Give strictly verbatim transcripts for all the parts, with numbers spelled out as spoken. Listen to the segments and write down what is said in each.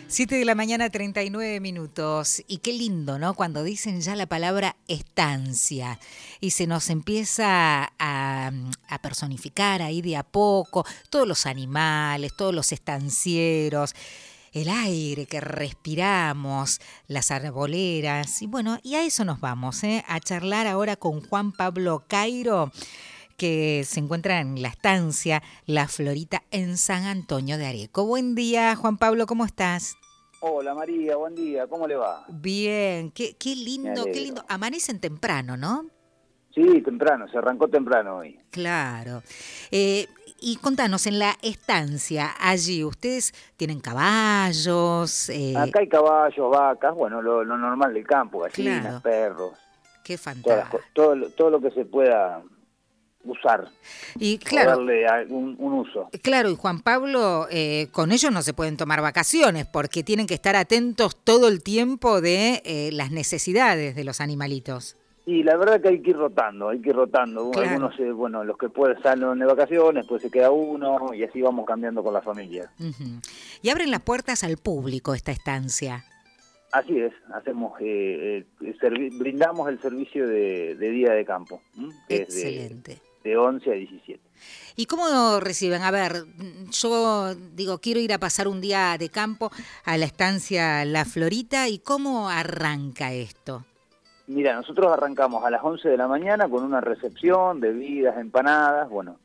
Siete de la mañana, treinta y nueve minutos. Y qué lindo, ¿no? Cuando dicen ya la palabra estancia y se nos empieza a, a personificar ahí de a poco todos los animales, todos los estancieros, el aire que respiramos, las arboleras. Y bueno, y a eso nos vamos, ¿eh? A charlar ahora con Juan Pablo Cairo, que se encuentra en la estancia La Florita en San Antonio de Areco. Buen día, Juan Pablo, ¿cómo estás? Hola María, buen día, ¿cómo le va? Bien, qué, qué Me lindo, qué lindo. alegro. Amanecen temprano, ¿no? Sí, temprano, se arrancó temprano hoy. Claro. Eh, y contanos, en la estancia, allí, ¿ustedes tienen caballos? Eh, Acá hay caballos, vacas, bueno, lo, lo normal del campo, gallinas, claro, perros, qué todas las, co- fantástico. todo, lo- todo lo que se pueda usar Y o claro, darle algún un uso. claro, y Juan Pablo, eh, con ellos no se pueden tomar vacaciones porque tienen que estar atentos todo el tiempo de eh, las necesidades de los animalitos. Y la verdad que hay que ir rotando, hay que ir rotando. Claro. Algunos, eh, bueno, los que pueden salen de vacaciones, pues se queda uno y así vamos cambiando con la familia. Ujú. Y abren las puertas al público esta estancia. Así es, hacemos, eh, eh, servi- brindamos el servicio de, de día de campo, ¿m? Que es de, Excelente. de once a diecisiete. ¿Y cómo reciben? A ver, yo digo, quiero ir a pasar un día de campo a la estancia La Florita, ¿y cómo arranca esto? Mira, nosotros arrancamos a las once de la mañana con una recepción, bebidas, empanadas, bueno,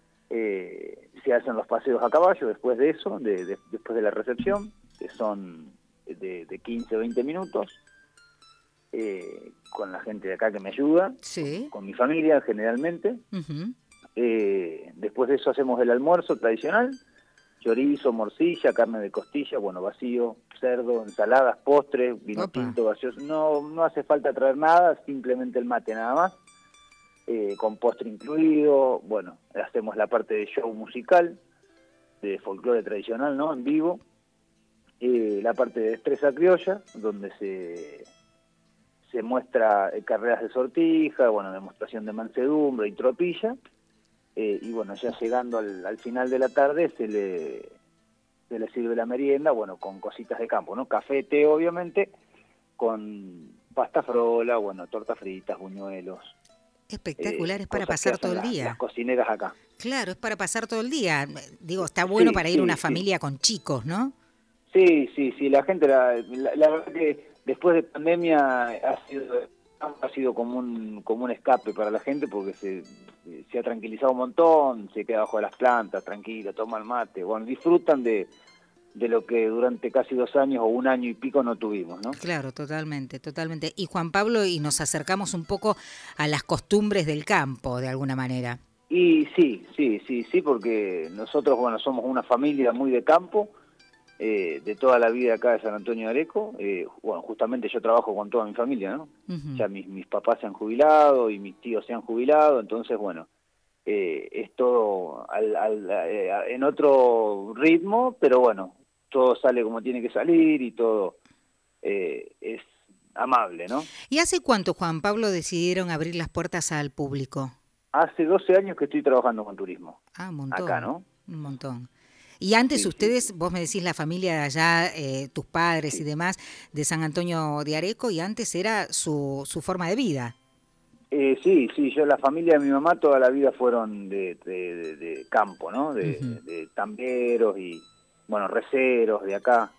eh, se hacen los paseos a caballo después de eso, de, de- después de la recepción, que son de, de quince o veinte minutos, eh, con la gente de acá que me ayuda, con, Sí. con mi familia generalmente. Ujú. Eh, después de eso hacemos el almuerzo tradicional, chorizo, morcilla, carne de costilla, bueno, vacío, cerdo, ensaladas, postres, vino Opa. tinto, gaseoso. No, no hace falta traer nada, simplemente el mate nada más, eh, con postre incluido. Bueno, hacemos la parte de show musical, de folclore tradicional, ¿no? En vivo. Eh, la parte de destreza criolla, donde se, se muestra eh, carreras de sortija, bueno, demostración de mansedumbre y tropilla. Eh, y bueno, ya llegando al, al final de la tarde se le, se le sirve la merienda, bueno, con cositas de campo, ¿no? Café, té, obviamente, con pasta frola, bueno, tortas fritas, buñuelos, Espectacular, eh, es para cosas que pasar todo hacen el las, las día. cocineras acá. Claro, es para pasar todo el día. Digo, está bueno Sí, para ir una sí, sí. familia con chicos, ¿no? Sí, sí, sí, la gente, la, la, la verdad que después de pandemia ha sido, ha sido como un, como un escape para la gente porque se, se ha tranquilizado un montón, se queda bajo de las plantas, tranquilo, toma el mate, bueno, disfrutan de, de lo que durante casi dos años o un año y pico no tuvimos, ¿no? Claro, totalmente, totalmente. Y Juan Pablo, y nos acercamos un poco a las costumbres del campo, de alguna manera. Y sí, sí, sí, sí, porque nosotros, bueno, somos una familia muy de campo, eh, de toda la vida acá de San Antonio de Areco. Eh, bueno, justamente yo trabajo con toda mi familia, ¿no? Ujú. Ya mis, mis papás se han jubilado y mis tíos se han jubilado, entonces, bueno, eh, es todo al, al, eh, en otro ritmo, pero bueno, todo sale como tiene que salir y todo eh, es amable, ¿no? ¿Y hace cuánto, Juan Pablo, decidieron abrir las puertas al público? Hace doce años que estoy trabajando con turismo, Ah, un acá, montón, ¿no? un montón. Y antes Sí, sí, ustedes, sí. vos me decís la familia de allá, eh, tus padres y Sí, demás, de San Antonio de Areco, y antes era su, su forma de vida. eh, sí, sí, yo, la familia de mi mamá toda la vida fueron de, de, de- de campo, ¿no? Ujú. De, de tamberos y, bueno, receros de acá.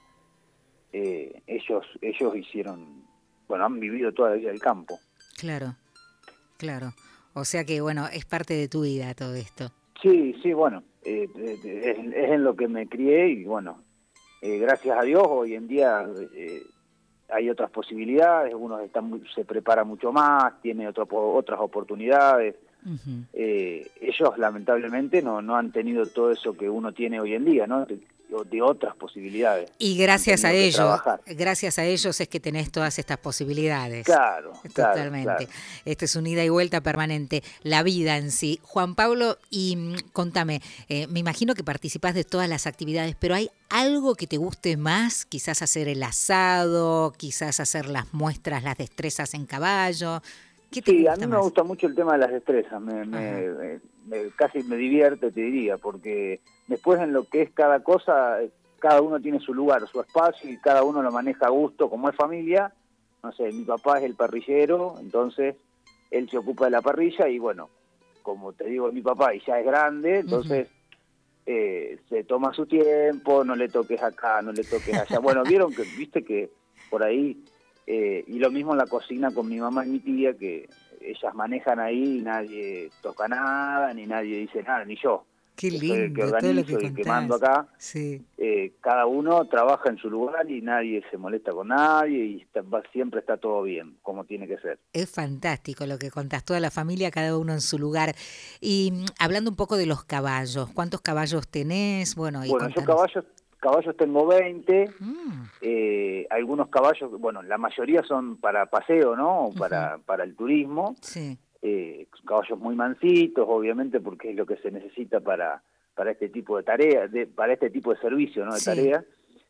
Eh, ellos, ellos hicieron, bueno, han vivido toda la vida del campo. Claro, claro. O sea que, bueno, es parte de tu vida todo esto. Sí, sí, bueno, eh, eh, es, es en lo que me crié y bueno, eh, gracias a Dios hoy en día eh, hay otras posibilidades, uno está muy- se prepara mucho más, tiene otro, otras oportunidades. Ujú. Eh, ellos lamentablemente no, no han tenido todo eso que uno tiene hoy en día, ¿no? De, de otras posibilidades, Y han gracias a tenido que ellos, trabajar. gracias a ellos es que tenés todas estas posibilidades. Claro, claro, Totalmente. claro. Esto es un ida y vuelta permanente, la vida en sí. Juan Pablo, y mm, contame, eh, me imagino que participás de todas las actividades, pero ¿hay algo que te guste más? Quizás hacer el asado, quizás hacer las muestras, las destrezas en caballo. ¿Qué te Sí, a mí gusta me más? gusta mucho el tema de las destrezas, me, Ajá. me, me- casi me divierte, te diría, porque después en lo que es cada cosa, cada uno tiene su lugar, su espacio, y cada uno lo maneja a gusto, como es familia. No sé, mi papá es el parrillero, entonces él se ocupa de la parrilla, y bueno, como te digo, mi papá y ya es grande, entonces uh-huh. eh, se toma su tiempo, no le toques acá, no le toques allá. Bueno, vieron que, viste que por ahí, eh, y lo mismo en la cocina con mi mamá y mi tía, que ellas manejan ahí y nadie toca nada, ni nadie dice nada, ni yo. Qué que soy el que lindo, todo lo que organizo y el que mando contás. acá. Sí. Eh, cada uno trabaja en su lugar y nadie se molesta con nadie, y está, va, siempre está todo bien, como tiene que ser. Es fantástico lo que contás, toda la familia, cada uno en su lugar. Y mm, hablando un poco de los caballos, ¿cuántos caballos tenés? Bueno, y bueno contanos. yo caballos, caballos tengo veinte, mm. eh, algunos caballos, bueno, la mayoría son para paseo, ¿no? O para, uh-huh. para el turismo. Sí. Eh, caballos muy mansitos, obviamente, porque es lo que se necesita para para este tipo de tarea, de, para este tipo de servicio, ¿no? De sí. tarea,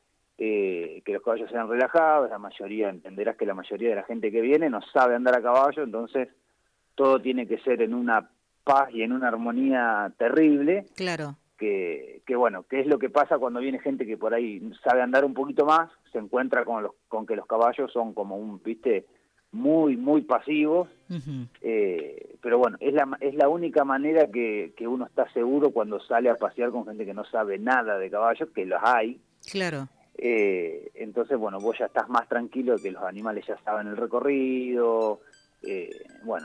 eh, que los caballos sean relajados. La mayoría, entenderás que la mayoría de la gente que viene no sabe andar a caballo, entonces todo tiene que ser en una paz y en una armonía terrible. Claro. Que, que bueno, que es lo que pasa cuando viene gente que por ahí sabe andar un poquito más, se encuentra con los, con que los caballos son como un, viste, muy, muy pasivos, uh-huh. eh, pero bueno, es la, es la única manera que, que uno está seguro cuando sale a pasear con gente que no sabe nada de caballos, que los hay. Claro. Eh, entonces, bueno, vos ya estás más tranquilo de que los animales ya saben el recorrido, eh, bueno,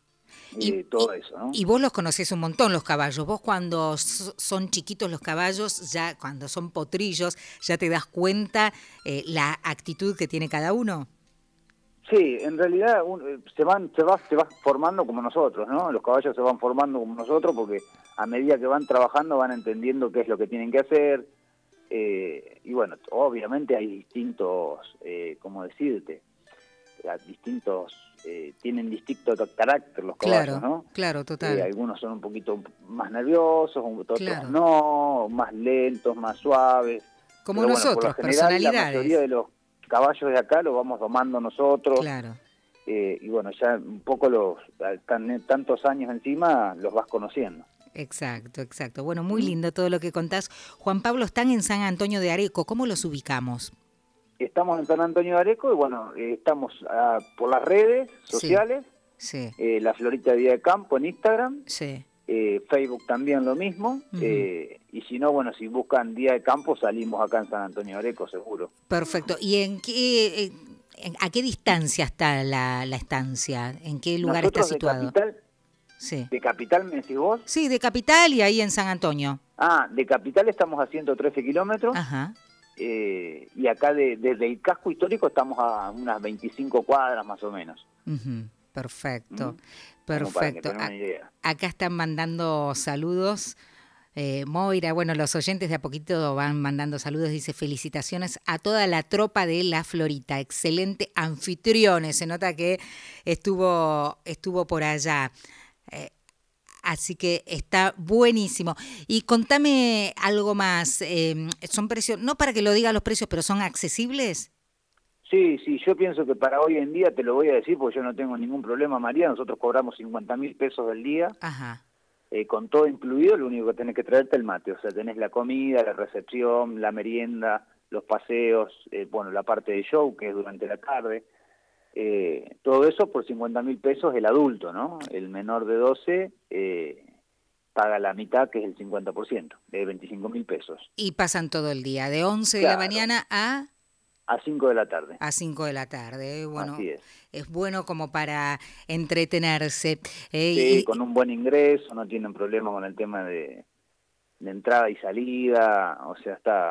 y, eh, todo y, eso, ¿no? Y vos los conocés un montón, los caballos. Vos cuando son chiquitos los caballos, ya cuando son potrillos, ya te das cuenta eh, la actitud que tiene cada uno. Sí, en realidad un, se van, se va, se va formando como nosotros, ¿no? Los caballos se van formando como nosotros porque a medida que van trabajando van entendiendo qué es lo que tienen que hacer, eh, y bueno, obviamente hay distintos, eh, ¿cómo decirte? Distintos, eh, tienen distinto carácter los caballos, claro, ¿no? Claro, total. Eh, algunos son un poquito más nerviosos, otros claro. no, más lentos, más suaves. Como pero nosotros, bueno, por lo general, personalidades. la mayoría de los caballos de acá lo vamos domando nosotros. Claro. Eh, y bueno, ya un poco los, tan, tantos años encima, los vas conociendo. Exacto, exacto. Bueno, muy lindo todo lo que contás. Juan Pablo, están en San Antonio de Areco. ¿Cómo los ubicamos? Estamos en San Antonio de Areco y bueno, eh, estamos uh, por las redes sociales. Sí. sí. Eh, La Florita de Vida de Campo en Instagram. Sí. Eh, Facebook también lo mismo. Uh-huh. eh, y si no, bueno, si buscan Día de Campo, salimos acá en San Antonio de Areco, seguro. Perfecto. ¿Y en qué, eh, a qué distancia está la, la estancia? ¿En qué lugar Nosotros está situado? De Capital, sí. ¿De Capital me decís vos? Sí, de Capital y ahí en San Antonio. Ah, de Capital estamos a ciento trece kilómetros. Ajá. Eh, y acá de, desde el casco histórico estamos a unas veinticinco cuadras más o menos. Uh-huh. Perfecto, ¿Mm? perfecto. Para que tengan una idea. Acá están mandando saludos. Eh, Moira, bueno, los oyentes de a poquito van mandando saludos, dice felicitaciones a toda la tropa de La Florita, excelente anfitriones, se nota que estuvo, estuvo por allá. Eh, Así que está buenísimo. Y contame algo más. Eh, ¿Son precios, no para que lo diga los precios, pero son accesibles? Sí, sí, yo pienso que para hoy en día, te lo voy a decir porque yo no tengo ningún problema, María, nosotros cobramos cincuenta mil pesos del día. Ajá. Eh, con todo incluido, lo único que tenés que traerte es el mate, o sea, tenés la comida, la recepción, la merienda, los paseos, eh, bueno, la parte de show que es durante la tarde. Eh, todo eso por cincuenta mil pesos el adulto, ¿no? El menor de doce eh, paga la mitad, que es el cincuenta por ciento, de veinticinco mil pesos. Y pasan todo el día, de once claro. de la mañana a... A cinco de la tarde. A cinco de la tarde. Bueno, así es. Es bueno como para entretenerse. Eh, sí, y, con un buen ingreso, no tienen problema con el tema de, de entrada y salida, o sea, está...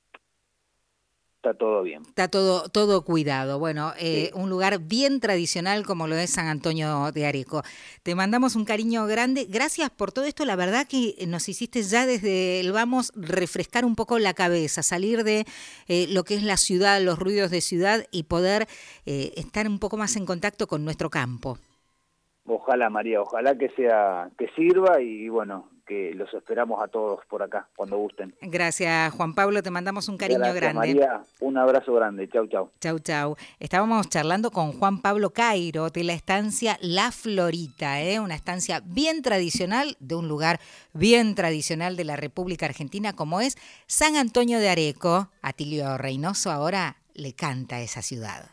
Está todo bien. Está todo todo cuidado. Bueno, eh, sí. un lugar bien tradicional como lo es San Antonio de Areco. Te mandamos un cariño grande. Gracias por todo esto. La verdad que nos hiciste ya desde el vamos refrescar un poco la cabeza, salir de eh, lo que es la ciudad, los ruidos de ciudad y poder eh, estar un poco más en contacto con nuestro campo. Ojalá, María, ojalá que sea que sirva y bueno, que que los esperamos a todos por acá, cuando gusten. Gracias, Juan Pablo, te mandamos un cariño Gracias, grande. María, un abrazo grande, chau, chau. Chau, chau. Estábamos charlando con Juan Pablo Cairo de la estancia La Florita, ¿eh? Una estancia bien tradicional de un lugar bien tradicional de la República Argentina como es San Antonio de Areco. Atilio Reynoso ahora le canta a esa ciudad.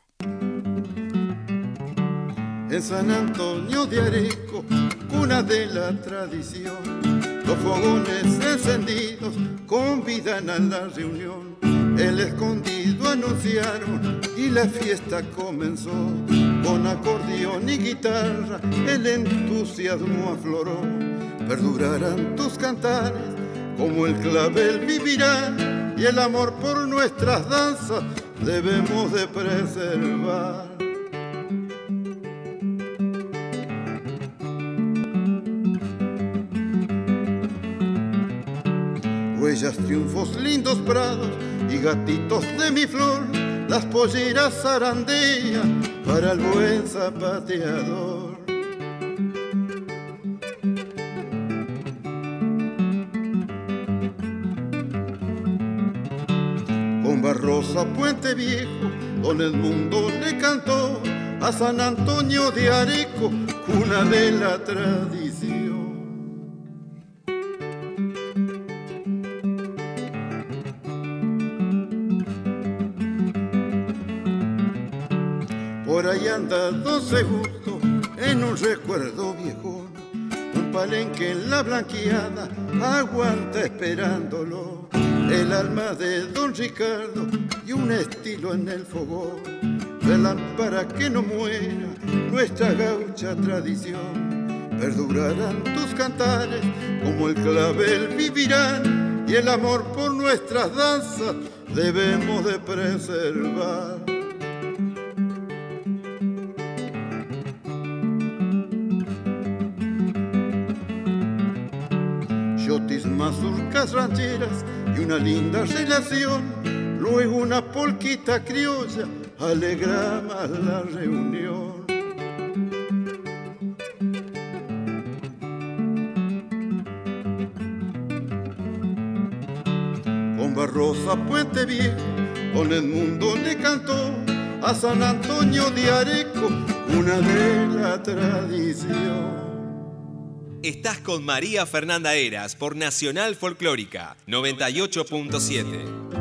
En San Antonio de Areco, cuna de la tradición, los fogones encendidos convidan a la reunión. El escondido anunciaron y la fiesta comenzó. Con acordeón y guitarra el entusiasmo afloró. Perdurarán tus cantares como el clavel vivirá, y el amor por nuestras danzas debemos de preservar. Huellas, triunfos, lindos prados y gatitos de mi flor, las polleras zarandean para el buen zapateador. Con Barrosa, Puente Viejo, don Edmundo le cantó a San Antonio de Areco, cuna de la tradición. Por ahí anda don Segundo en un recuerdo viejón, un palenque en la blanqueada aguanta esperándolo, el alma de don Ricardo y un estilo en el fogón, velan para que no muera nuestra gaucha tradición. Perdurarán tus cantares como el clavel vivirán, y el amor por nuestras danzas debemos de preservar. Yotis, mazurcas rancheras y una linda relación, luego una polquita criolla alegra más la reunión. Con Barrosa, Puente Viejo, con Edmundo le cantó a San Antonio de Areco, una de la tradición. Estás con María Fernanda Heras por Nacional Folclórica noventa y ocho punto siete.